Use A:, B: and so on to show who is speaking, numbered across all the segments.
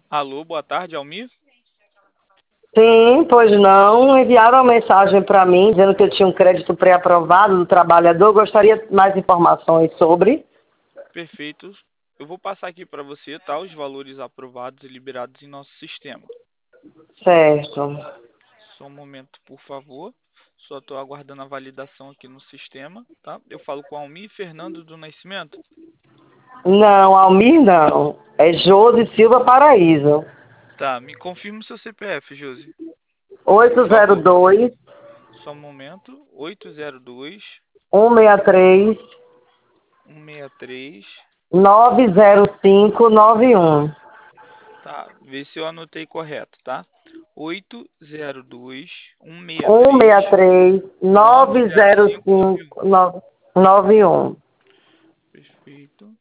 A: Alô, boa tarde, Almir?
B: Sim, pois não. Enviaram uma mensagem para mim dizendo que eu tinha um crédito pré-aprovado do trabalhador. Gostaria de mais informações sobre.
A: Perfeito. Eu vou passar aqui para você, tá? Os valores aprovados e liberados em nosso sistema.
B: Certo.
A: Só um momento, por favor. Só estou aguardando a validação aqui no sistema, tá? Eu falo com Almir Fernando do Nascimento.
B: Não, Almir não. É Josi Silva Paraíso.
A: Tá, me confirma o seu CPF, Josi. Por favor.
B: 802
A: Só um momento. 802
B: 163
A: 163.
B: 90591.
A: Tá, vê se eu anotei correto, tá? 802 163
B: 163
A: 90591.
B: 90591.
A: Perfeito.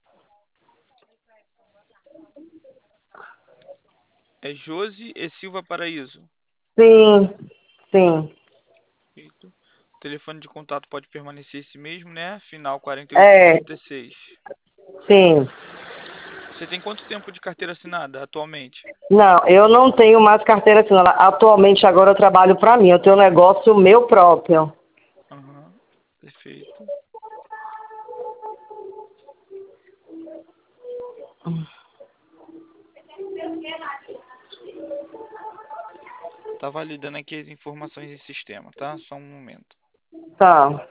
A: É Josi e Silva Paraíso.
B: Sim, sim.
A: Perfeito. O telefone de contato pode permanecer esse mesmo, né? Final
B: É,
A: 4836.
B: sim.
A: Você tem quanto tempo de carteira assinada atualmente?
B: Não, eu não tenho mais carteira assinada. Atualmente, agora eu trabalho para mim. Eu tenho um negócio meu próprio.
A: Aham, perfeito. Tá validando aqui as informações em sistema, tá? Só um momento.
B: Tá,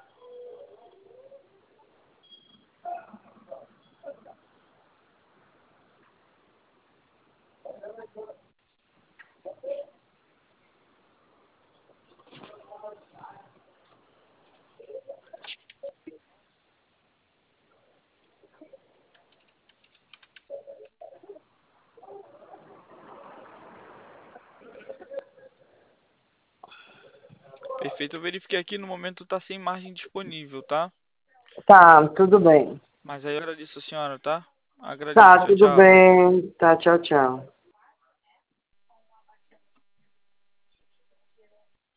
A: Perfeito, eu verifiquei aqui, no momento tá sem margem disponível, tá?
B: tá, tudo bem.
A: Mas aí eu agradeço a senhora, tá? Agradeço,
B: Tá,
A: tchau,
B: tudo
A: tchau.
B: bem. Tá, tchau, tchau.